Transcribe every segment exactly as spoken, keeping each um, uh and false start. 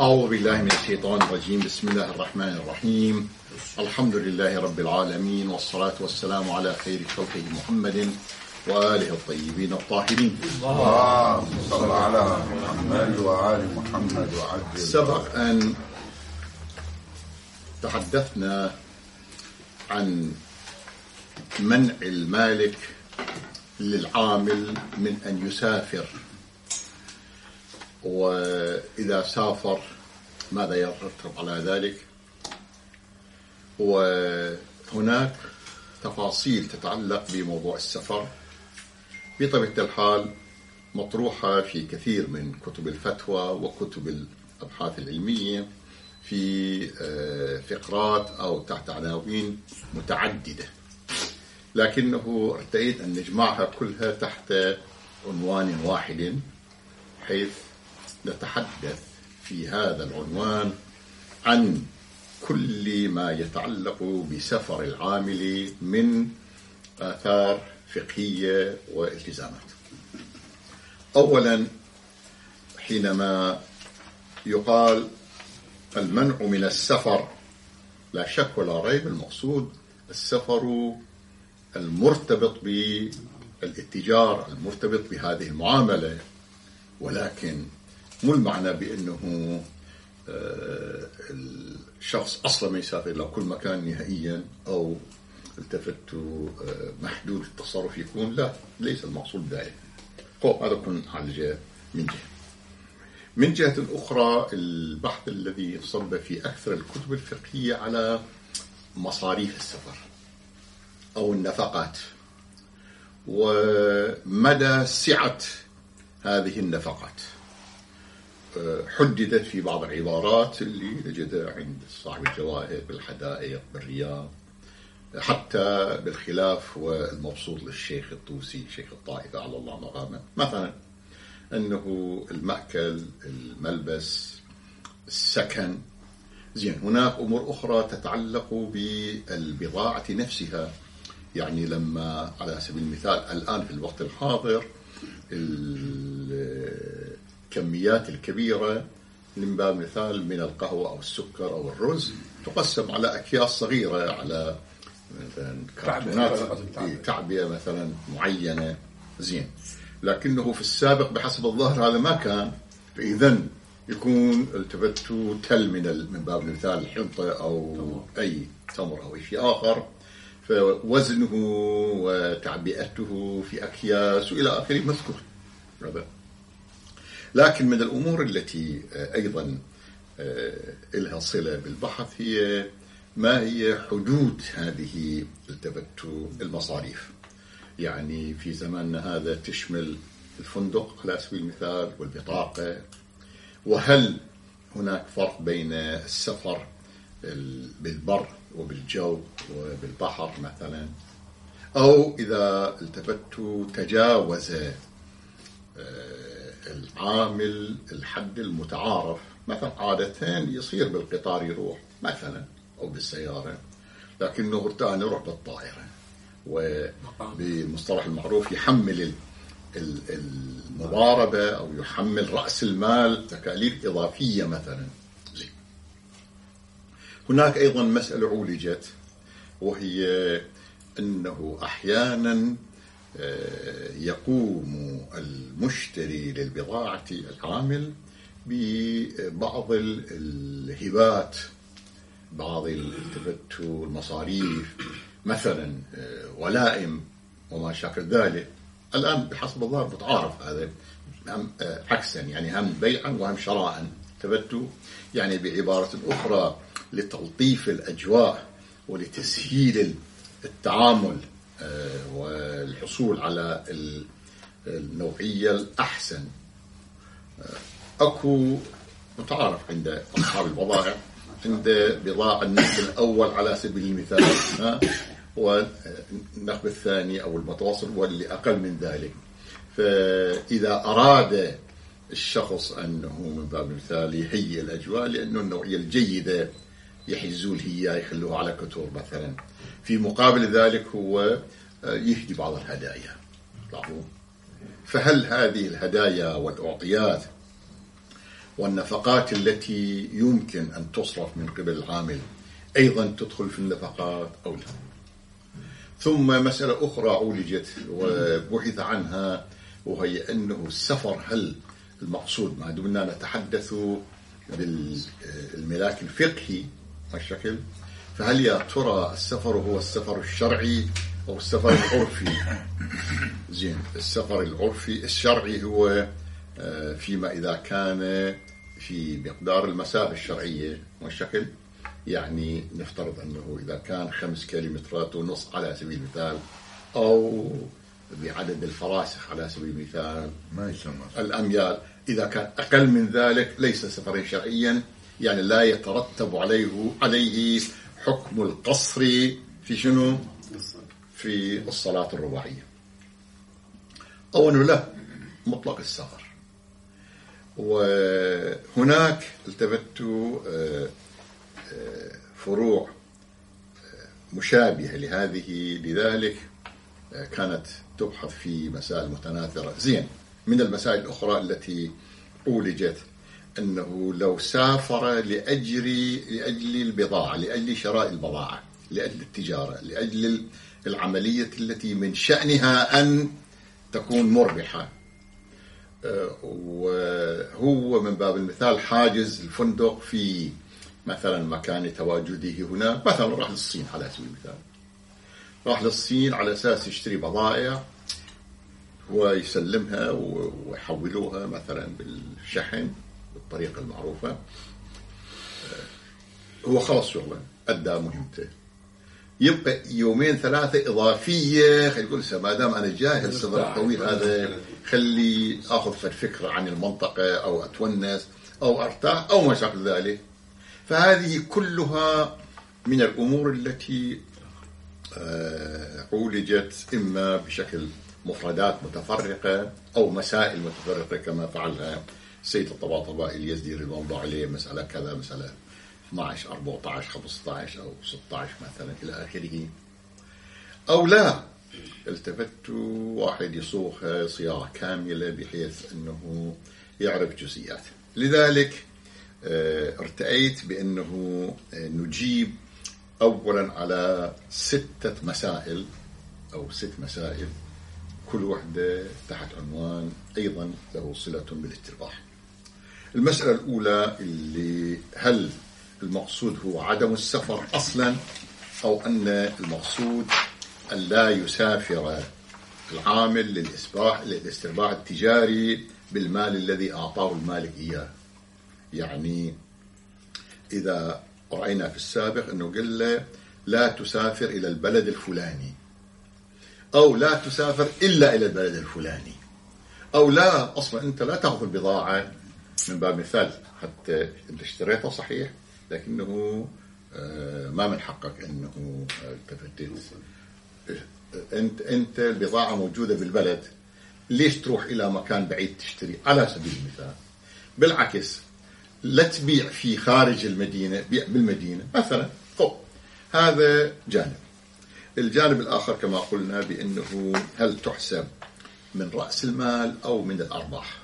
أعوذ بالله من الشيطان الرجيم. بسم الله الرحمن الرحيم. الحمد لله رب العالمين، والصلاة والسلام على خير خلقه محمد وآله الطيبين الطاهرين. اللهم صل على محمد وآل محمد وعجل. سبق أن تحدثنا عن منع المالك للعامل من أن يسافر، وإذا سافر ماذا يترتب على ذلك، وهناك تفاصيل تتعلق بموضوع السفر بطبيعة الحال مطروحة في كثير من كتب الفتوى وكتب الأبحاث العلمية في فقرات أو تحت عناوين متعددة، لكنه ارتئيت أن نجمعها كلها تحت عنوان واحد، حيث نتحدث في هذا العنوان عن كل ما يتعلق بسفر العامل من آثار فقهية والتزامات. أولا، حينما يقال المنع من السفر، لا شك ولا ريب المقصود السفر المرتبط بالاتجار، المرتبط بهذه المعاملة، ولكن مو المعنى بأنه الشخص أصلا ما يسافر لكل مكان نهائيا أو التفت محدود التصرف يكون، لا، ليس المقصود ذلك. هذا كن على من جهة. من جهة أخرى، البحث الذي صب في أكثر الكتب الفقهية على مصاريف السفر أو النفقات ومدى سعة هذه النفقات، حددت في بعض العبارات اللي نجدها عند صاحب الجواهر بالحدائق بالرياض، حتى بالخلاف والمبسوط للشيخ الطوسي شيخ الطائفة على الله مقامه، مثلا أنه المأكل، الملبس، السكن، زين. هناك أمور أخرى تتعلق بالبضاعة نفسها، يعني لما على سبيل المثال الآن في الوقت الحاضر الكميات الكبيرة من باب مثال من القهوة أو السكر أو الرز تقسم على أكياس صغيرة، على مثلا كرتونات تعبئة مثلا معينة، زين. لكنه في السابق بحسب الظاهر هذا ما كان، فإذا يكون التفتوا تل من من باب المثال الحنطة أو أي تمر أو شيء آخر، فوزنه وتعبئته في أكياس وإلى آخره مذكور. لكن من الأمور التي أيضا لها صلة بالبحث هي ما هي حدود هذه التفتوا المصاريف. يعني في زماننا هذا تشمل الفندق على سبيل المثال والبطاقة، وهل هناك فرق بين السفر بالبر وبالجو وبالبحر مثلا، أو إذا التفتوا تجاوز العامل الحد المتعارف، مثلا عادة يصير بالقطار يروح مثلا أو بالسيارة، لكنه ارتأى يروح بالطائرة، وبمصطلح المعروف يحمل المضاربة أو يحمل رأس المال تكاليف إضافية مثلا. زي. هناك أيضا مسألة عولجت، وهي أنه أحيانا يقوم المشتري للبضاعة العامل ببعض الهبات، بعض التفتوا المصاريف، مثلا ولائم وما شاكل ذلك. الآن بحسب الظاهر متعارف هذا، هم عكسا، يعني هم بيعا وهم شراء. تفتوا يعني بعبارة أخرى لتلطيف الأجواء ولتسهيل التعامل والحصول على النوعية الأحسن. أكو متعارف عند أصحاب البضائع، عند بضاعة النخب الأول على سبيل المثال، والنخب الثاني أو المتوسط واللي أقل من ذلك. فإذا أراد الشخص أنه من باب المثال يهيئ الأجواء، لأنه النوعية الجيدة يحجزوا هي يخلوها على كتور مثلا، في مقابل ذلك هو يهدي بعض الهدايا. فهل هذه الهدايا والأعطيات والنفقات التي يمكن أن تصرف من قبل العامل أيضا تدخل في النفقات أو لا. ثم مسألة أخرى عولجت وبحث عنها، وهي أنه السفر هل المقصود، ما دمنا نتحدث بالملاك الفقهي والشكل، فهل يا ترى السفر هو السفر الشرعي أو السفر العرفي؟ زين، السفر العرفي الشرعي هو فيما إذا كان في مقدار المسافة الشرعية والشكل، يعني نفترض أنه إذا كان خمس كيلومترات ونص على سبيل المثال، أو بعدد الفراسخ على سبيل المثال، ما يسمى الأميال، إذا كان أقل من ذلك ليس سفرا شرعيا، يعني لا يترتب عليه عليه حكم القصر في شنو؟ في الصلاة الرباعية، أو أنه لا، مطلق السفر. وهناك التفت فروع مشابهة لهذه، لذلك كانت تبحث في مسائل متناثرة. زين، من المسائل الأخرى التي أولجت أنه لو سافر لأجل لأجل البضاعة، لأجل شراء البضاعة، لأجل التجارة، لأجل العملية التي من شأنها أن تكون مربحة، وهو من باب المثال حاجز الفندق في مثلا مكان تواجده هنا، مثلا راح للصين على سبيل المثال، راح للصين على أساس يشتري بضائع ويسلمها ويحولوها مثلا بالشحن بالطريقة المعروفة، هو خلص شغله، أدى مهمته، يبقى يومين ثلاثة إضافية، خلي يقول ما دام أنا جاهز السفر الطويل هذا، خلي أخذ فكرة عن المنطقة أو أتونس أو أرتاح أو ما شابه ذلك. فهذه كلها من الأمور التي عولجت إما بشكل مفردات متفرقة أو مسائل متفرقة كما فعلها السيد الطباطبائي اليزدي رضوان الله عليه، مسألة كذا، مسألة اثني عشر أربعة عشر خمسة عشر أو ستة عشر مثلا إلى آخره. أو لا، التفت واحد يصوغها صياغة كاملة بحيث أنه يعرف جزئيات. لذلك ارتأيت بأنه نجيب أولا على ستة مسائل أو ست مسائل، كل واحدة تحت عنوان أيضا له صلة بالاسترباح. المسألة الأولى اللي هل المقصود هو عدم السفر أصلا، أو أن المقصود أن لا يسافر العامل للإسباح للاسترباح التجاري بالمال الذي أعطاه المالك إياه. يعني إذا رأينا في السابق أنه قال له لا تسافر إلى البلد الفلاني، أو لا تسافر إلا إلى البلد الفلاني، أو لا أصلا أنت لا تأخذ البضاعة من باب مثال، حتى أنت اشتريتها صحيح لكنه ما من حقك أنه تفتت، أنت أنت البضاعة موجودة بالبلد، ليش تروح إلى مكان بعيد تشتري على سبيل المثال؟ بالعكس، لا تبيع في خارج المدينة، بيع بالمدينة مثلا. طب هذا جانب. الجانب الآخر كما قلنا بأنه هل تحسب من رأس المال أو من الأرباح.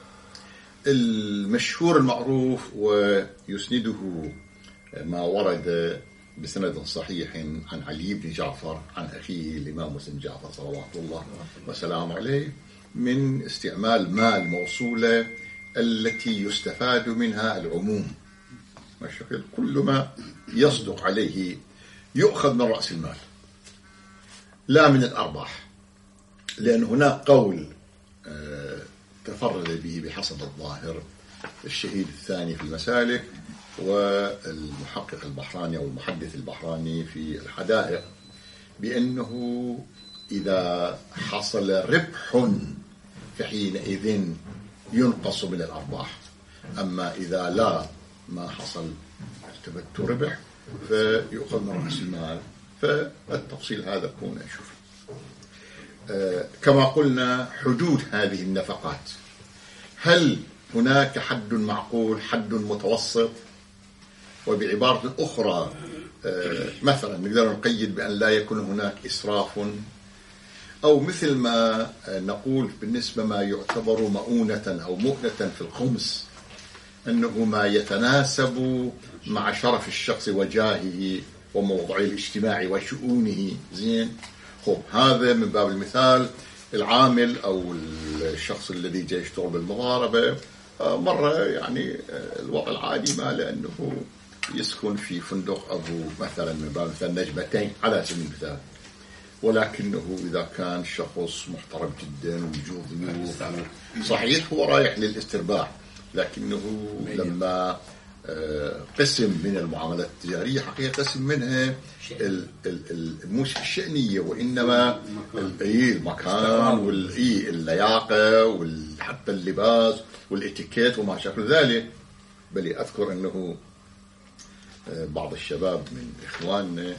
المشهور المعروف ويسنده ما ورد بسند صحيح عن علي بن جعفر عن أخيه الإمام مسلم جعفر صلوات الله وسلام عليه، من استعمال مال موصولة التي يستفاد منها العموم، كل ما يصدق عليه يؤخذ من رأس المال لا من الأرباح، لأن هناك قول تفرد به بحسب الظاهر الشهيد الثاني في المسالك والمحقق البحراني أو المحدث البحراني في الحدائق، بأنه إذا حصل ربح فحينئذ ينقص من الأرباح، أما إذا لا ما حصل التبت ربح فيؤخذ من رأس المال. فالتفصيل هذا كنا نشوف. آه كما قلنا حدود هذه النفقات، هل هناك حد معقول، حد متوسط؟ وبعبارة أخرى آه مثلا نقدر نقيد بأن لا يكون هناك إسراف، أو مثل ما نقول بالنسبة ما يعتبر مؤونة أو مؤنة في الخمس، أنه ما يتناسب مع شرف الشخص وجاهه وموضعه الاجتماعي وشؤونه. زين، خب هذا من باب المثال. العامل أو الشخص الذي جاي يشتغل بالمضاربة مرة يعني الوضع العادي ما لأنه يسكن في فندق أبو مثلا من باب مثلا نجمتين على سبيل المثال، ولكنه إذا كان شخص محترم جدا ووجود ضيوف صحيح هو رايح للاسترباح، لكنه لما قسم من المعاملات التجارية حقيقة قسم منها مش الشأنية وإنما المكان واللياقة وحتى اللباس والإتيكيت وما شابه ذلك. بل أذكر أنه بعض الشباب من إخواننا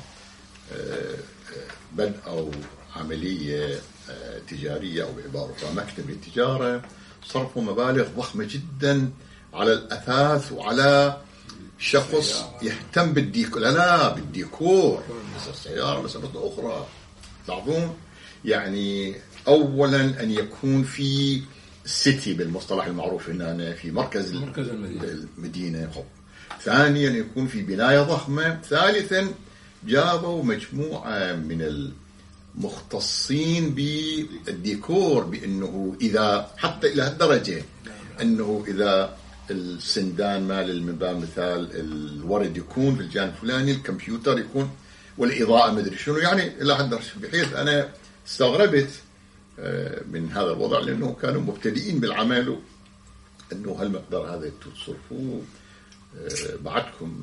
بدأوا عملية تجارية أو بعبارة مكتب التجارة، صرفوا مبالغ ضخمة جدا على الأثاث وعلى شخص يهتم بالديكور. لا لا بالديكور بس السيارة مسألة أخرى. تعرفون يعني أولا أن يكون في سيتي بالمصطلح المعروف هنا في مركز المدينة. ثانيا يكون في بناية ضخمة. ثالثا جابوا مجموعة من المختصين بالديكور بأنه إذا حتى إلى هالدرجة أنه إذا السندان مال من باب مثال الورد يكون في الجانب الفلاني، الكمبيوتر يكون، والإضاءة مدري شنو، يعني إلى هالدرجة. بحيث أنا استغربت من هذا الوضع لأنه كانوا مبتدئين بالعمل، أنه هالمقدار هذا تصرفوه بعدكم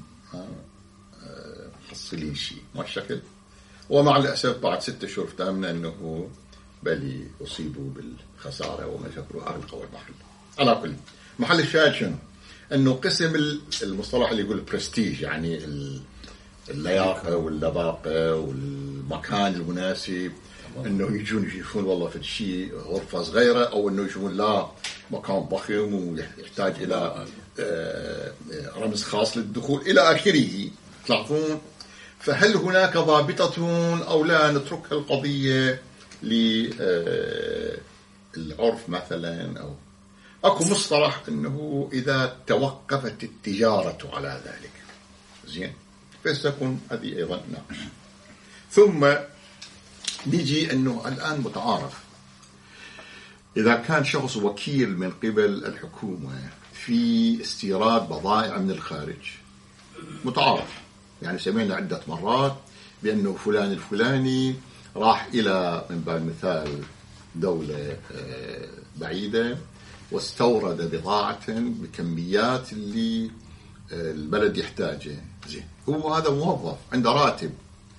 محصلين شيء ما الشكل. ومع الأسف بعد ستة شهور افتهمنا أنه بل أصيبوا بالخسارة وما شكروا أغلقوا المحل. على كل محل الشاهد شنو؟ أنه قسم المصطلح اللي يقول برستيج، يعني اللياقة واللباقة والمكان المناسب، أنه يجون يشوفون والله في شيء غرفة صغيرة، أو أنه يشوفون لا مكان ضخم ويحتاج إلى رمز خاص للدخول إلى آخره. تلاحظون؟ فهل هناك ضابطة أو لا نترك القضية للعرف مثلا؟ أو أكو مصطلح أنه إذا توقفت التجارة على ذلك. زين، فستكون هذه أيضا ناقش. ثم نيجي أنه الآن متعارف إذا كان شخص وكيل من قبل الحكومة في استيراد بضائع من الخارج، متعارف يعني سمعنا عدة مرات بأنه فلان الفلاني راح إلى من باب المثال دولة بعيدة واستورد بضاعة بكميات اللي البلد يحتاجه. زين، هو هذا موظف عنده راتب،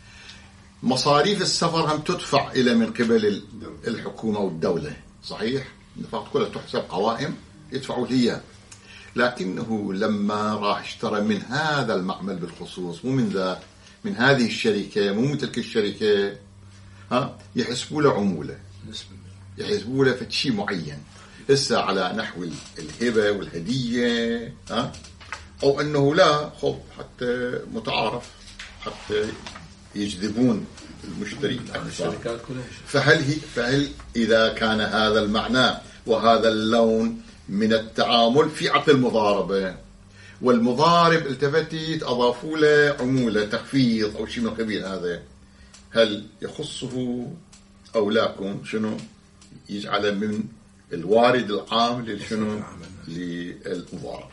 مصاريف السفر هم تدفع إلى من قبل الحكومة والدولة، صحيح؟ النفقات كلها تحسب قوائم يدفعوا هي، لكنه لما راح اشترى من هذا المعمل بالخصوص، مو من ذا من هذه الشركة، مو من تلك الشركة، ها يحسبوا له عمولة، يحسبوا له في شيء معين، هسه على نحو الهبة والهدية، ها أو أنه لا خب حتى متعارف حتى يجذبون المشتري أكثر. فهل هي فهل إذا كان هذا المعنى وهذا اللون من التعامل في عقد المضاربة، والمضارب التفتت أضافوا له عمولة تخفيض أو شيء من قبيل هذا، هل يخصه أو لاكم شنو يجعل من الوارد العام لشنو للمضاربة؟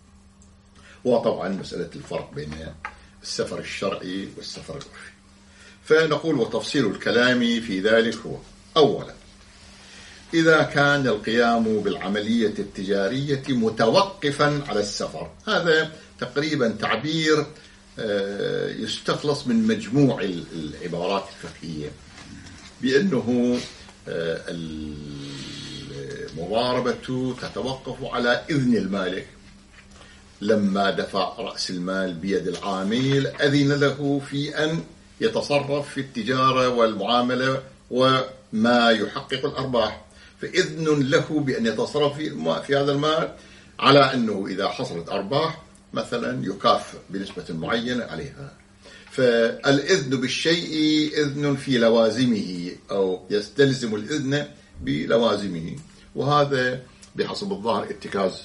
وطبعا مسألة الفرق بين السفر الشرعي والسفر العرفي. فنقول وتفصيل الكلام في ذلك هو: أولا، إذا كان القيام بالعملية التجارية متوقفا على السفر، هذا تقريبا تعبير يستخلص من مجموع العبارات الفقهية بأنه المضاربة تتوقف على إذن المالك. لما دفع رأس المال بيد العامل أذن له في أن يتصرف في التجارة والمعاملة وما يحقق الأرباح، فإذن له بأن يتصرف في هذا المال على أنه إذا حصلت أرباح مثلا يكافئ بنسبة معينة عليها. فالإذن بالشيء إذن في لوازمه أو يستلزم الإذن بلوازمه، وهذا بحسب الظاهر اتكاز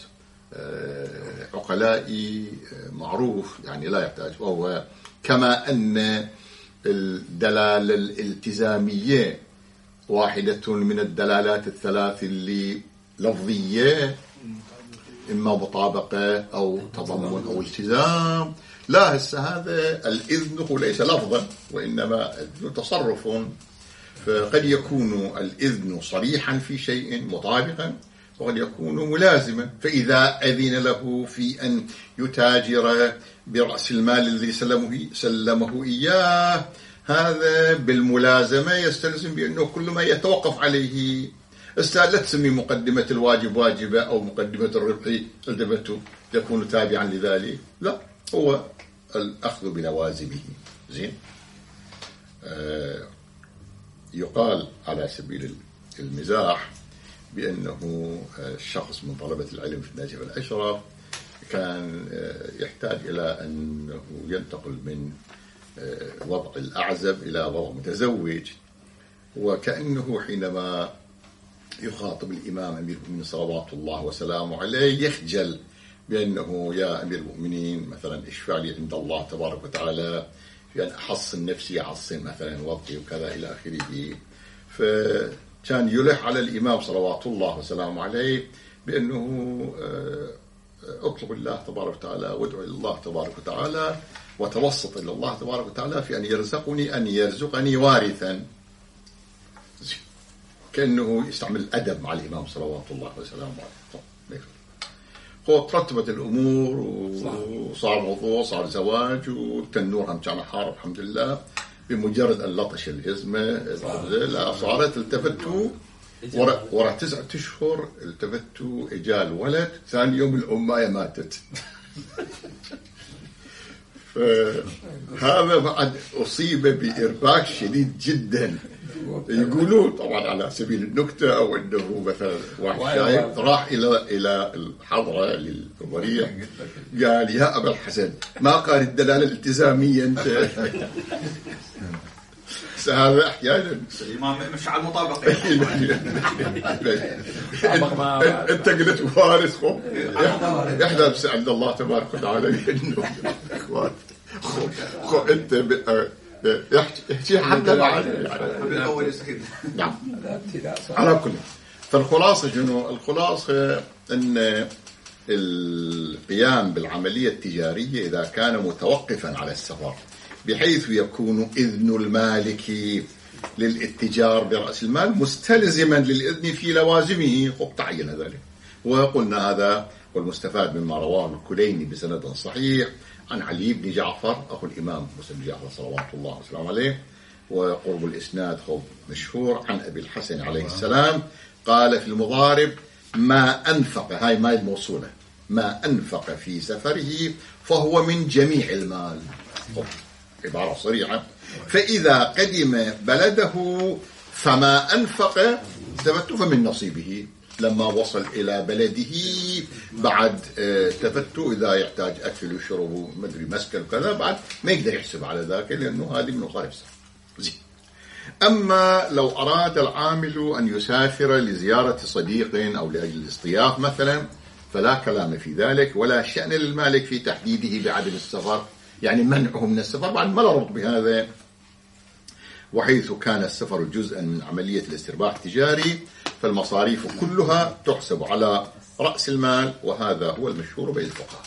عقلائي معروف، يعني لا يحتاج، وهو كما أن الدلالة الالتزامية واحدة من الدلالات الثلاث اللي لفظية، إما مطابقة أو تضمن أو التزام، لا هسه هذا الإذن هو ليس لفظا وإنما الإذن تصرف، فقد يكون الإذن صريحا في شيء مطابقا وقد يكون ملازما. فإذا أذن له في أن يتاجر برأس المال الذي سلمه, سلمه إياه، هذا بالملازمة يستلزم بأنه كل ما يتوقف عليه، لا تسمي مقدمة الواجب واجبة أو مقدمة الربح التفته يكون تابعا لذلك، لا، هو الأخذ بلوازمه. زين. آه يقال على سبيل المزاح بأنه شخص من طلبة العلم في النجف الأشرف كان يحتاج إلى أنه ينتقل من وضع الأعزب إلى وضع متزوج، وكأنه حينما يخاطب الإمام أمير المؤمنين صلوات الله وسلامه عليه يخجل بأنه يا أمير المؤمنين مثلا اشفع لي عند الله تبارك وتعالى في أن أحصن نفسي، أحصن مثلا وضعي وكذا إلى آخره. فكان يلح على الإمام صلوات الله وسلامه عليه بأنه اطلب الله تبارك وتعالى وادعو إلى الله تبارك وتعالى وتوسط إلى الله تبارك وتعالى في أن يرزقني أن يرزقني وارثا، كأنه يستعمل الأدب مع الإمام صلوات الله وسلامه عليه. ترتبت الأمور وصار موضوع، صار زواج، والتنور هم كان حار الحمد لله. بمجرد أن لطش الجزمة لا صارت التفتوا ورا ورا تسعة أشهر التفتوا إجا الولد، ثاني يوم الأماية ماتت. فهذا بعد أصيب بإرباك شديد جدا. يقولون طبعا على سبيل النكتة أو أنه مثلا واحد شايب راح إلى إلى الحضرة للضريح قال يا أبا الحسن ما قال الدلالة الالتزامية أنت؟ هذا أحيانا الإمام مش على المطابقة. أنت قلت وارث خو إحنا بس عند الله تبارك وتعالى إنه إخوات خو أنت يحكي حتى بعد يعني. نعم. على كل فالخلاصة شنو؟ الخلاصة أن القيام بالعملية التجارية إذا كان متوقفا على السفر بحيث يكون إذن المالك للاتجار برأس المال مستلزما للإذن في لوازمه، قد تعين ذلك. وقلنا هذا والمستفاد مما رواه الكليني بسند صحيح عن علي بن جعفر أخو الإمام مسلم جعفر صلوات الله وسلامه عليه، وقرب الإسناد خب مشهور عن أبي الحسن عليه السلام قال في المضارب ما أنفق، هاي ما الموصولة، ما أنفق في سفره فهو من جميع المال، عبارة صريحة. فإذا قدم بلده فما أنفق ثبت فمن نصيبه، لما وصل إلى بلده بعد تفتوا إذا يحتاج أكل وشرب مدري مسكن وكذا بعد ما يقدر يحسب على ذاك لأنه هذه من مصاريف زين. أما لو أراد العامل أن يسافر لزيارة صديق أو لأجل الاصطياف مثلا فلا كلام في ذلك ولا شأن للمالك في تحديده بعدم السفر، يعني منعه من السفر بعد ما ربط بهذا. وحيث كان السفر جزءا من عملية الاسترباح التجاري فالمصاريف كلها تحسب على رأس المال، وهذا هو المشهور بين الفقهاء.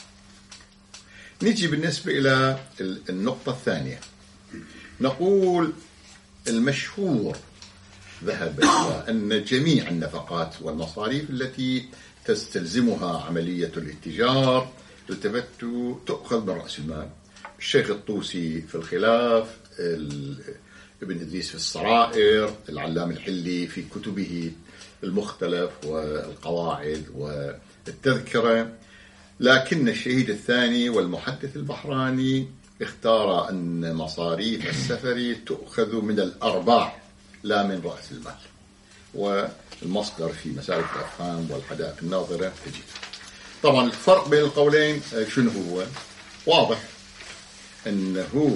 نجي بالنسبة إلى النقطة الثانية، نقول المشهور ذهب إلى أن جميع النفقات والمصاريف التي تستلزمها عملية الاتجار التفت تأخذ من رأس المال. الشيخ الطوسي في الخلاف، ابن إدريس في الصرائر، العلام الحلي في كتبه المختلف والقواعد والتذكرة. لكن الشهيد الثاني والمحدث البحراني اختار أن مصاريف السفر تؤخذ من الأرباح لا من رأس المال، والمصدر في مسالك الأفهام والحدائق الناظرة تجد. طبعا الفرق بين القولين شنو هو؟ واضح أنه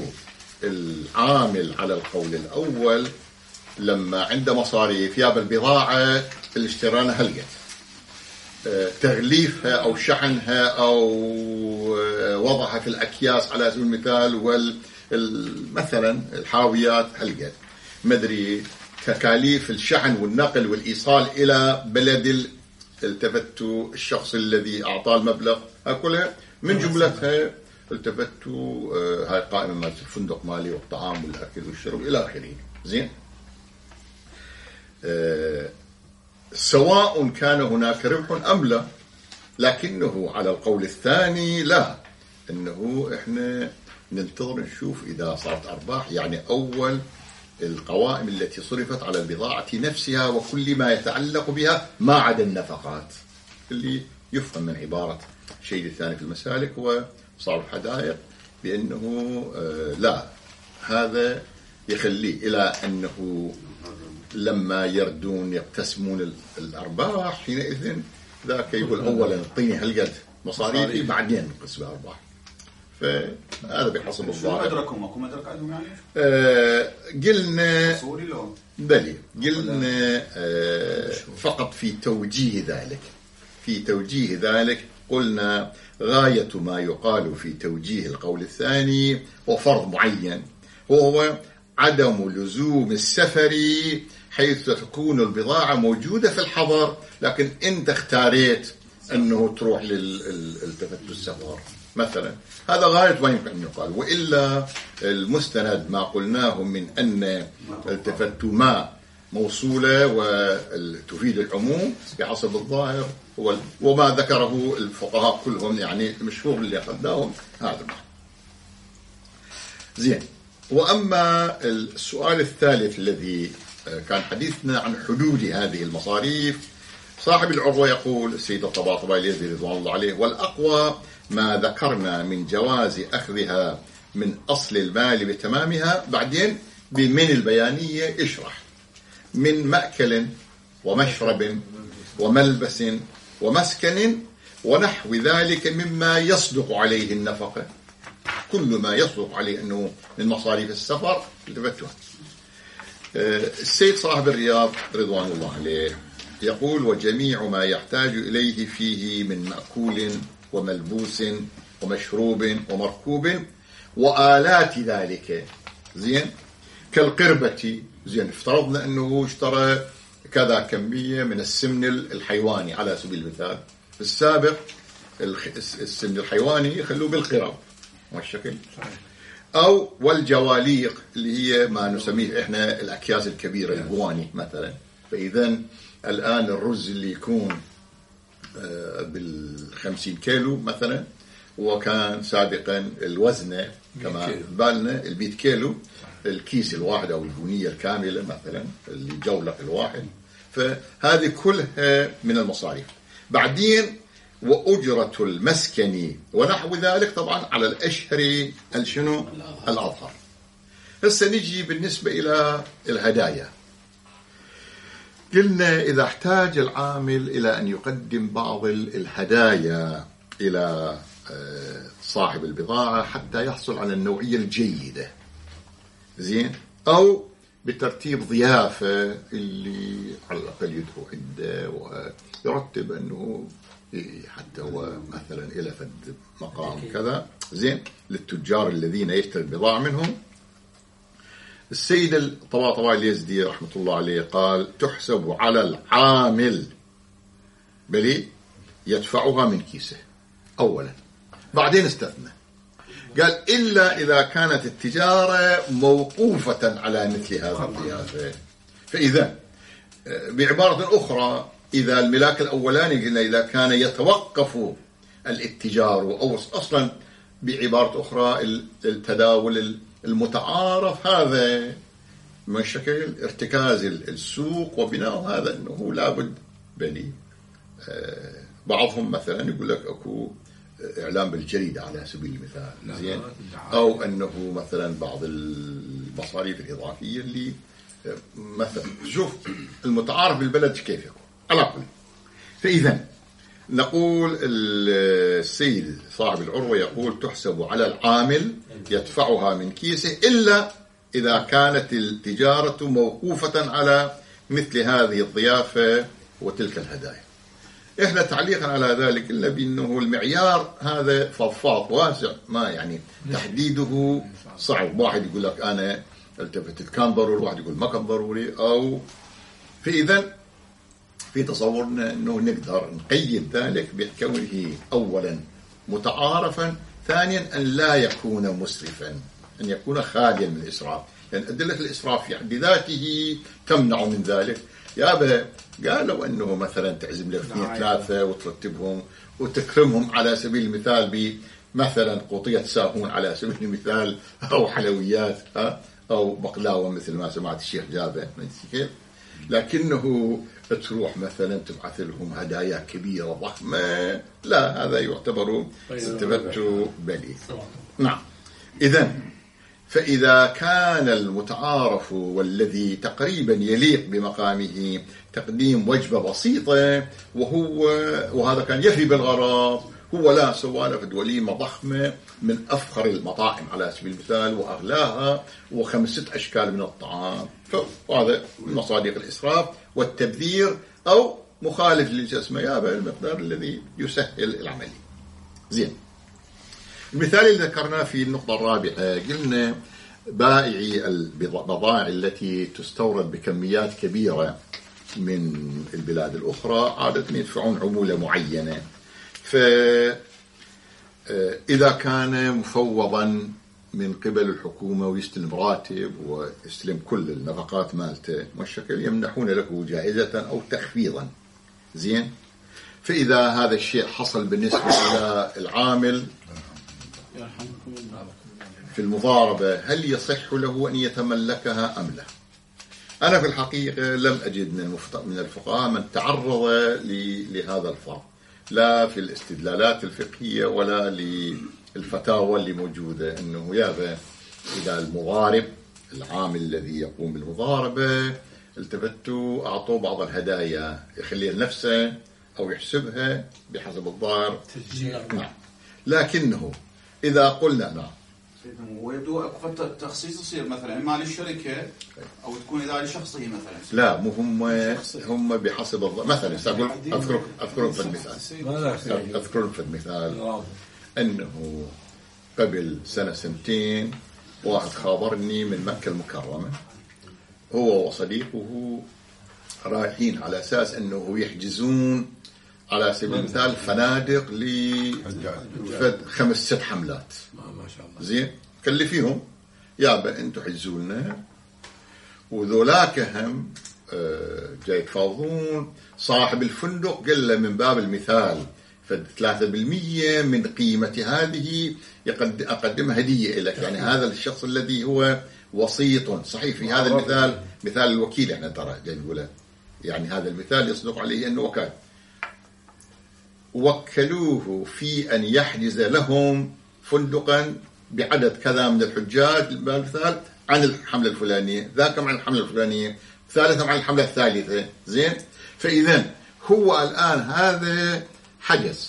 العامل على القول الأول لما عنده مصاريف ياب البضاعة اللي اشترانا هلقت تغليفها أو شحنها أو وضعها في الأكياس على سبيل المثال، وال مثلا الحاويات هالقد مدري تكاليف الشحن والنقل والإيصال إلى بلد التفتوا الشخص الذي أعطاه المبلغ كلها من جملتها التفتوا هاي قائمة مال الفندق مالي والطعام والأكل والشرب إلى آخره. زين، أه سواء كان هناك ربح أم لا، لكنه على القول الثاني لا، إنه إحنا ننتظر نشوف إذا صارت أرباح، يعني أول القوائم التي صرفت على البضاعة نفسها وكل ما يتعلق بها ما عدا النفقات، اللي يفهم من عبارة الشيء الثاني في المسالك وصار الحدائق بأنه آه لا، هذا يخليه إلى أنه لما يردون يقتسمون الأرباح حينئذ ذاك يقول أولا اعطيني هالقد مصاريفي بعدين نقسم الأرباح. فهذا بحسب الظاهر. شو أدركهم؟ أكو مدرك عندهم يعني؟ آه قلنا سوري لو بلي قلنا آه فقط في توجيه ذلك، في توجيه ذلك قلنا غاية ما يقال في توجيه القول الثاني وفرض معين وهو عدم لزوم السفر حيث تكون البضاعة موجودة في الحضر، لكن أنت اختاريت أنه تروح للتفتوا السفر مثلا، هذا غاية ما يمكن أن يقال. وإلا المستند ما قلناه من أن التفتوا ما موصولة وتفيد العموم بحسب الظاهر وما ذكره الفقهاء كلهم، يعني المشهور اللي أخذناهم هذا. زين، وأما السؤال الثالث الذي كان حديثنا عن حدود هذه المصاريف، صاحب العروة يقول السيد الطباطبائي رضوان الله عليه: والأقوى ما ذكرنا من جواز أخذها من أصل المال بتمامها. بعدين بمن البيانية يشرح من مأكل ومشرب وملبس ومسكن ونحو ذلك مما يصدق عليه النفقة، كل ما يصدق عليه أنه من مصاريف السفر التفتوا. السيد صاحب الرياض رضوان الله عليه يقول: وجميع ما يحتاج إليه فيه من مأكول وملبوس ومشروب ومركوب وآلات ذلك. زين، كالقربة. زين، افترضنا أنه اشترى كذا كمية من السمن الحيواني على سبيل المثال، في السابق السمن الحيواني يخلوه بالقرب والشكل، أو والجواليق اللي هي ما نسميه إحنا الأكياس الكبيرة الجواني مثلا. فإذا الآن الرز اللي يكون بالخمسين كيلو مثلا، وكان سابقا الوزنة كما بالنا المئة كيلو، الكيس الواحد أو البنية الكاملة مثلا الجولق الواحد، فهذه كلها من المصاريف. بعدين وأجرة المسكن ونحو ذلك طبعا على الأشهر الشنو الأظهر. هسه نجي بالنسبة إلى الهدايا. قلنا إذا احتاج العامل إلى أن يقدم بعض الهدايا إلى صاحب البضاعة حتى يحصل على النوعية الجيدة، زين، أو بترتيب ضيافة اللي على الأقل يدعو عنده ويرتب أنه حتى هو مثلا إلى فد مقام كذا، زين، للتجار الذين يشتري البضاعة منهم. السيد الطباطبائي اليزدي رحمة الله عليه قال: تحسب على العامل بلي يدفعها من كيسه أولا. بعدين استثنى قال: إلا إذا كانت التجارة موقوفة على مثل هذا الضيافة. فإذا بعبارة أخرى، إذا الملاك الأولاني قلنا إذا كان يتوقف الاتجار أو أصلا بعبارة أخرى التداول المتعارف، هذا من شكل ارتكاز السوق وبناء هذا أنه لابد بني. بعضهم مثلا يقول لك أكو إعلام بالجريدة على سبيل المثال، زين، أو أنه مثلا بعض المصاريف الإضافية اللي مثلا شوف المتعارف بالبلد كيف يكون على كل. فإذا نقول السيد صاحب العروة يقول: تحسب على العامل يدفعها من كيسه إلا إذا كانت التجارة موقوفة على مثل هذه الضيافة وتلك الهدايا. إحنا تعليقا على ذلك إلا بأنه المعيار هذا فضفاض واسع، ما يعني تحديده صعب. واحد يقول لك أنا التفتت كان ضروري، واحد يقول ما كان ضروري. أو فإذا في تصورنا أنه نقدر نقيد ذلك بكونه أولا متعارفا، ثانيا أن لا يكون مسرفا، أن يكون خاليا من الإسراف، لأن يعني أدلة الإسراف في حد ذاته تمنع من ذلك. يا قالوا أنه مثلا تعزم لك اثنين ثلاثة وترتبهم وتكرمهم على سبيل المثال بمثلا قوطية ساهون على سبيل المثال، أو حلويات أو بقلاوة مثل ما سمعت الشيخ جابر، كيف؟ لكنه تروح مثلا تبعث لهم هدايا كبيرة ضخمة، لا، هذا يعتبر تبتل بليد. نعم. إذن فإذا كان المتعارف والذي تقريبا يليق بمقامه تقديم وجبة بسيطة، وهو وهذا كان يفي بالغرض، هو لا سوالف وليمة ضخمة من أفخر المطاعم على سبيل المثال وأغلاها وخمسة أشكال من الطعام، فهذا من مصادق الإسراف والتبذير أو مخالف للجسم يابا المقدار الذي يسهل العملية. زين. المثال اللي ذكرناه في النقطة الرابعة قلنا بائعي البضائع التي تستورد بكميات كبيرة من البلاد الأخرى عادة يدفعون عمولة معينة، فإذا كان مفوضا من قبل الحكومة ويستلم راتب ويستلم كل النفقات مالته والشكل، يمنحون له جائزة أو تخفيضا. زين. فإذا هذا الشيء حصل بالنسبة إلى العامل في المضاربة، هل يصح له أن يتملكها أم لا؟ أنا في الحقيقة لم أجد من الفقهاء من تعرض لهذا الفرق، لا في الاستدلالات الفقهية ولا للفتاوى اللي موجودة، أنه يابا إذا المضارب العامل الذي يقوم بالمضاربة التفتوا أعطوه بعض الهدايا يخليها لنفسه أو يحسبها بحسب الظاهر. نعم. لكنه إذا قلنا نعم ويبدو قد التخصيص يصير مثلا إما للشركة أو تكون إذا لشخصه مثلا. لا، مو هم هم بحسب الظاهر. مثلا أقول أذكر أذكر في المثال أذكر في المثال أنه قبل سنة سنتين واحد خابرني من مكة المكرمة، هو وصديقه رايحين على أساس أنه يحجزون على سبيل المثال فنادق لخمس ست حملات. ما شاء الله. زين. كلفيهم يابا انتم حجزوا لنا، وذولاك هم جاي يتفاوضون. صاحب الفندق قال له من باب المثال فثلاثة بالمية من قيمة هذه أقدمها هدية لك، يعني هذا الشخص الذي هو وسيط. صحيح في هذا المثال مثال الوكيل، احنا ترى جاي نقوله، يعني هذا المثال يصدق عليه أنه وكال، وكلوه في أن يحجز لهم فندقا بعدد كذا من الحجاج بالمثال عن الحملة الفلانية، ذاك عن الحملة الفلانية، ثالثا عن الحملة الثالثة. زين. فإذا هو الآن هذا حجز،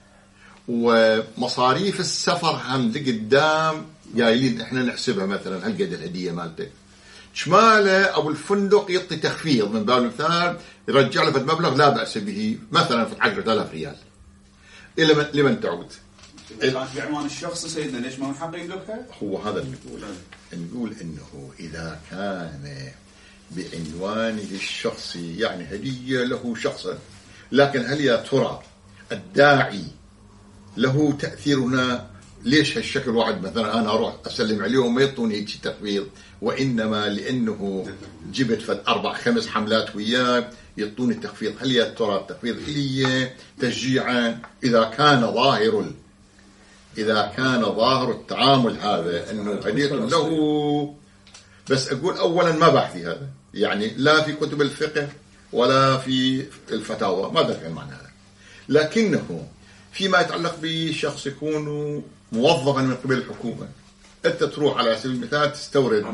ومصاريف السفر هم لقدام جايين احنا نحسبها مثلا هل قد الهدية مالتك شماله، أو الفندق يعطي تخفيض من باب المثال يرجع له في المبلغ لا بأس به، مثلا في عشرة آلاف ريال. إلى من لمن تعود؟ كانت بعنوان الشخص سيدنا، ليش ما من حقه يملكها؟ هو هذا اللي نقول نقول إنه إذا كان بعنوانه الشخصي يعني هدية له شخصا، لكن هل يا ترى الداعي له تأثير هنا؟ ليش هالشكل واحد مثلا أنا أروح أسلم عليهم ما يعطوني هيك تخفيض، وإنما لأنه جبت فد أربع خمس حملات وياه يعطوني التخفيض؟ هل يا ترى التخفيض لي تشجيعا إذا كان ظاهر إذا كان ظاهر التعامل هذا أنه هدية له؟ بس أقول أولا ما بحثي هذا، يعني لا في كتب الفقه ولا في الفتاوى ما ذكر المعنى هذا، لكنه فيما يتعلق بشخص يكون موظفا من قبل الحكومة، أنت تروح على سبيل المثال تستورد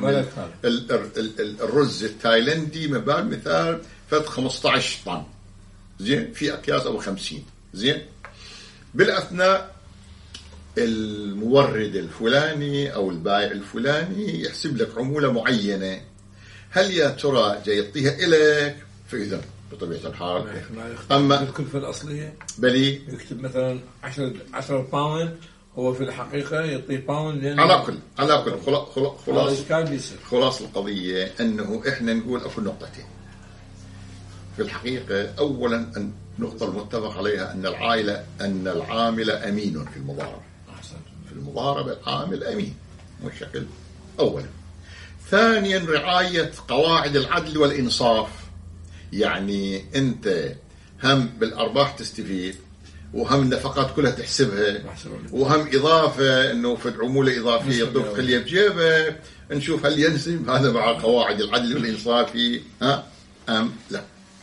الرز التايلندي من باب المثال فد خمسة عشر طن، زين، في أكياس أو خمسين. زين. بالأثناء المورد الفلاني أو البائع الفلاني يحسب لك عمولة معينة، هل يا ترى جاي يعطيها إليك؟ فإذا بطبيعة الحال. أما الكلفة الأصلية بلي يكتب مثلا عشرة عشرة باوند، هو في الحقيقة يعطي باوند. على كل على كل خلاص خلاص خلاص القضية أنه إحنا نقول أكو نقطتين في الحقيقة. أولا النقطة المتفق عليها أن العائلة أن العامل أمين في المضاربة. في المضاربة العامل أمين بشكل أولا. ثانيا رعاية قواعد العدل والإنصاف، يعني أنت هم بالأرباح تستفيد، وهم النفقات كلها تحسبها، وهم إضافة أنه في عمولة إضافية يطلب خليه بجيبه، نشوف هل ينسب هذا مع قواعد العدل والإنصاف ها أم لا.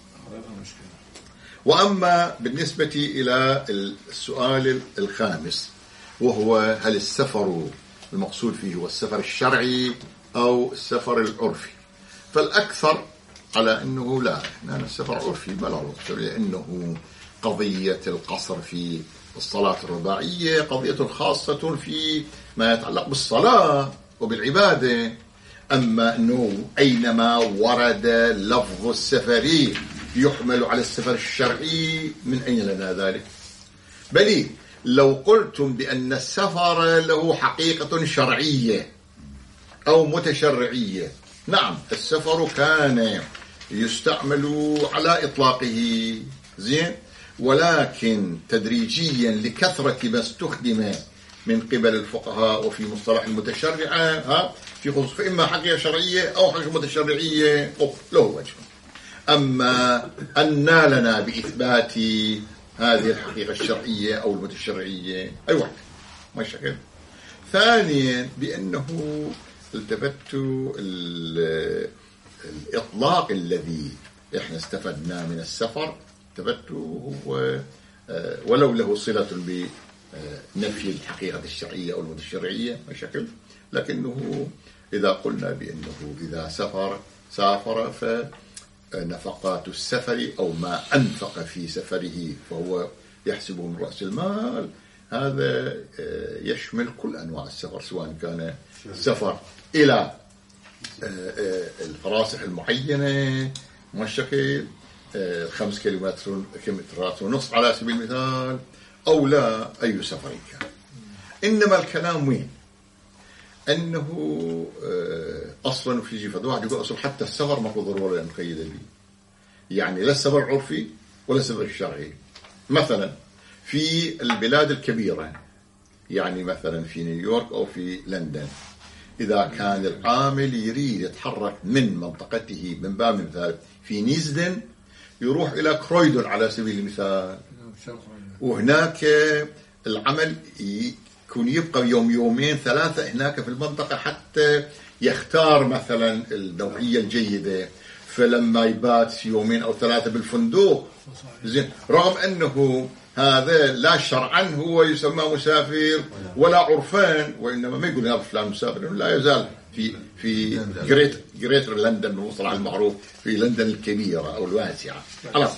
وأما بالنسبة إلى السؤال الخامس وهو هل السفر المقصود فيه هو السفر الشرعي أو السفر العرفي، فالأكثر على أنه لا، أن السفر عرفي بلا رخصة، لأنه قضية القصر في الصلاة الرباعية قضية خاصة في ما يتعلق بالصلاة وبالعبادة. أما أنه أينما ورد لفظ السفر يحمل على السفر الشرعي، من أين لنا ذلك؟ بل لو قلتم بأن السفر له حقيقة شرعية أو متشرعية، نعم السفر كان يستعمل على إطلاقه زين، ولكن تدريجيا لكثرة ما استخدم من قبل الفقهاء وفي مصطلح المتشرعة ها في خصوص، فإما حقيقة شرعية أو حقيقة متشرعية له وجه. أما أن لنا بإثبات هذه الحقيقة الشرعية أو المتشرعية أي واحد ما شكل. ثانيا بأنه التفت الإطلاق الذي إحنا استفدنا من السفر التفت هو ولو له صلة بنفي الحقيقة الشرعية أو المتشرعية ما شكل، لكنه إذا قلنا بأنه إذا سافر سافر فنفقات السفر أو ما أنفق في سفره فهو يحسبه من رأس المال، هذا يشمل كل أنواع السفر، سواء كان سفر إلى الفراسخ المعينة والشكل خمس كيلومترات ونصف على سبيل المثال أو لا أي سفر كان. إنما الكلام وين؟ أنه أصلا في جفة واحد يقول أصلا حتى السفر ما هو ضروري أن نقيد به، يعني لا السفر العرفي ولا السفر الشرعي. مثلا في البلاد الكبيرة يعني مثلا في نيويورك أو في لندن، إذا كان العامل يريد يتحرك من منطقته من باب المثال في نيزدن يروح إلى كرويدون على سبيل المثال، وهناك العمل يكون يبقى يوم يومين ثلاثة هناك في المنطقة حتى يختار مثلا النوعية الجيدة، فلما يبات يومين أو ثلاثة بالفندق زين، رغم أنه هذا لا شرعا هو يسمى مسافر ولا عرفان، وإنما ما يقول هذا فلان مسافر، لا يزال في في جريت جريتر لندن المصطلح المعروف في لندن الكبيرة أو الواسعة. خلاص،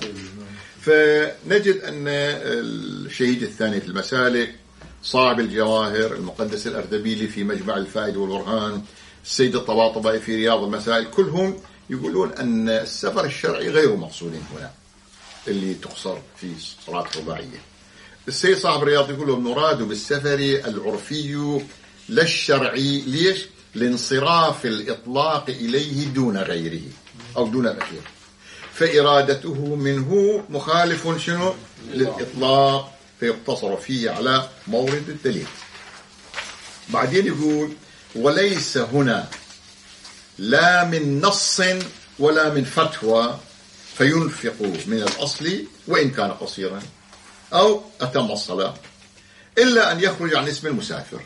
فنجد أن الشهيد الثاني في المسالك، صاحب الجواهر المقدس الأردبيلي في مجمع الفائدة والبرهان، السيد الطباطبائي في رياض المسائل، كلهم يقولون أن السفر الشرعي غير مقصود هنا اللي تقصر في صلاة رباعية. السيد صاحب الرياض يقول المراد بالسفر العرفي لا الشرعي. ليش؟ لانصراف الإطلاق إليه دون غيره أو دون غيره، فإرادته منه مخالف شنو للإطلاق فيقتصر فيه على مورد الدليل. بعدين يقول وليس هنا لا من نص ولا من فتوى فينفق من الأصل وإن كان قصيرا أو أتم الصلاة إلا أن يخرج عن اسم المسافر.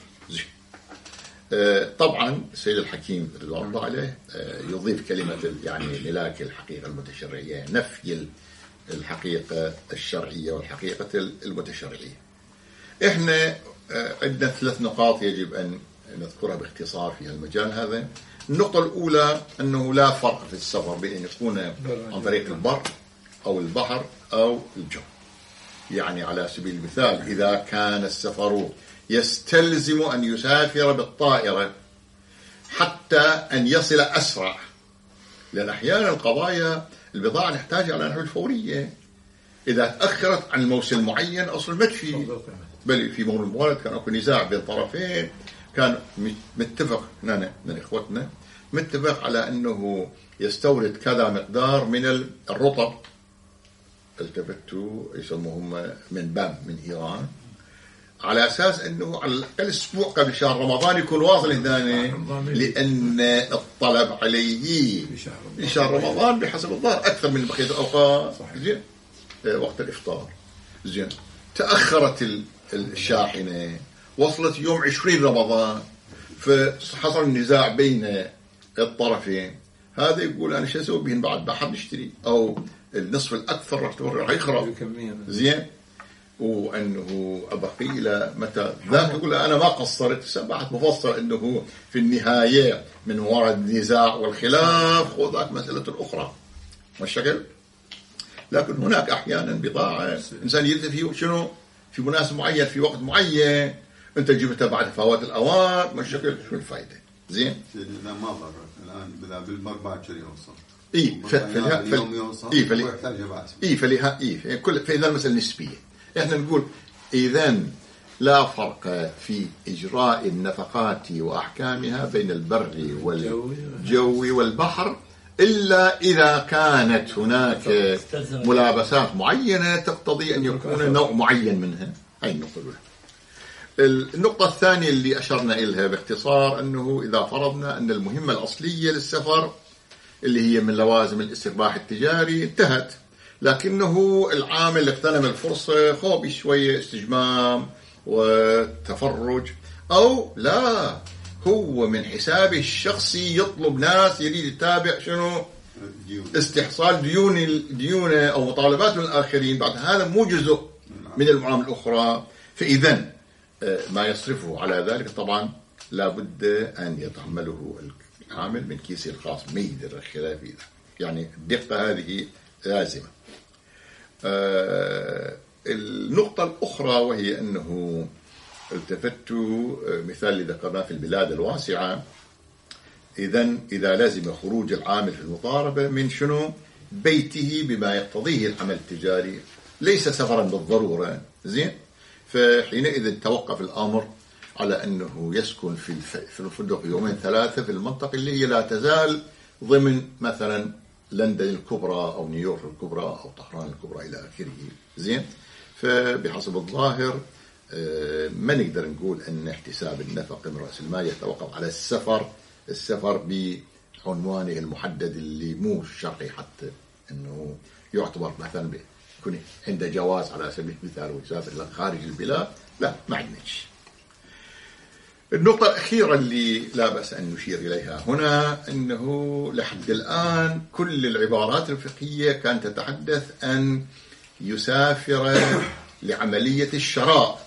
طبعا السيد الحكيم رضوان الله عليه يضيف كلمة يعني ملاك الحقيقة المتشرعية، نفي الحقيقة الشرعية والحقيقة المتشرعية. إحنا عندنا ثلاث نقاط يجب أن نذكرها باختصار في المجال هذا. النقطة الأولى أنه لا فرق في السفر بأن يكون عن طريق البر أو البحر أو الجو. يعني على سبيل المثال إذا كان السفر يستلزم أن يسافر بالطائرة حتى أن يصل أسرع، لأن أحيانا القضايا البضاعة نحتاجها على نحو الفورية. إذا تأخرت عن الموسم المعين أصلا ما تفي. بل في مول الموارد كان أكو نزاع بين طرفين، كان متفق هنا من إخوتنا متفق على أنه يستورد كذا مقدار من الرطب، التفتوا يسموهم من بام من إيران، على أساس أنه على الأقل أسبوع قبل شهر رمضان يكون واصل هنا، لأن الطلب عليه في شهر رمضان بحسب الظاهر أكثر من بقية الأوقات. زين وقت الإفطار. زين تأخرت الشاحنة، وصلت يوم عشرين رمضان، فحصل النزاع بين الطرفين. هذا يقول أنا شو أسوي بهن بعد ما حد نشتري، أو النصف الأكثر راح راح يخرب. زين وأنه أبقي إلى متى ذاك يقول أنا ما قصرت. سبعت مفصل أنه في النهاية من وراء النزاع والخلاف وذاك مسألة أخرى والشكل. لكن هناك أحيانا بضاعة إنسان يلتفي شنو في مناسبة معين في وقت معين، أنت جبتها بعد فوات الأوان والشكل، شو الفائدة؟ زين لا ما ضر الآن بذا بالمر باكر يوصل. إيه فلها اليوم يوصل. إيه فلها إيه فلها إيه كل فإذا المسألة نسبية. إحنا نقول إذا لا فرق في إجراء النفقات وأحكامها بين البر والجو والبحر، إلا إذا كانت هناك ملابسات معينة تقتضي أن يكون نوع معين منها. هاي النقطة الأولى. النقطة الثانية اللي أشرنا إليها باختصار أنه إذا فرضنا أن المهمة الأصلية للسفر اللي هي من لوازم الاسترباح التجاري انتهت، لكنه العامل اغتنم الفرصة خوب شوية استجمام وتفرج، أو لا هو من حسابه الشخصي يطلب ناس يريد يتابع شنو استحصال ديون ديونه أو مطالبات من الآخرين، بعد هذا مو جزء من المعاملة الأخرى. فإذا ما يصرفه على ذلك طبعا لابد أن يتحمله العامل من كيسه الخاص، ما يقدر الخلاف إذا يعني الدقة هذه لازمة. آه النقطة الأخرى وهي أنه التفت مثال اللي ذكرناه في البلاد الواسعة، إذن إذا لازم خروج العامل في المضاربة من شنو بيته بما يقتضيه العمل التجاري، ليس سفرا بالضرورة. زين فحينئذ توقف الأمر على أنه يسكن في في الفندق يومين ثلاثة في المنطقة اللي هي لا تزال ضمن مثلا لندن الكبرى أو نيويورك الكبرى أو طهران الكبرى إلى آخره. زين فبحسب الظاهر ما نقدر نقول أن احتساب النفقة من رأس المال يتوقف على السفر السفر بعنوانه المحدد اللي مو شرعي، حتى أنه يعتبر مثلا يكون عنده جواز على سبيل المثال ويسافر خارج البلاد، لا ما عندنا شيء. النقطة الأخيرة اللي لا بأس أن نشير إليها هنا أنه لحد الآن كل العبارات الفقهية كانت تتحدث أن يسافر لعملية الشراء،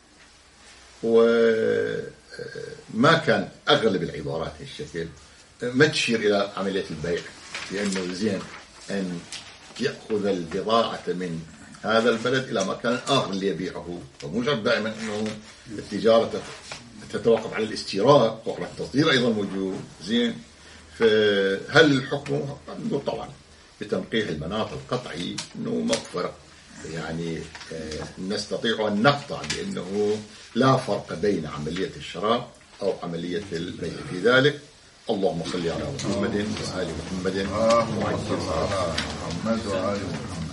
وما كان أغلب العبارات هالشكل ما تشير إلى عملية البيع، لأنه زين أن يأخذ البضاعة من هذا البلد إلى مكان آخر ليبيعه، فموجب دائما أنه التجارة تتوقف على الاستيراد وعلى التصدير أيضا موجود. زين فهل الحكم نقول طبعا بتنقيح المناط القطعي أنه مغفرة، يعني نستطيع أن نقطع بأنه لا فرق بين عملية الشراء أو عملية البيع في ذلك. اللهم صل على محمد وآل محمد اللهم صل على محمد وآل محمد.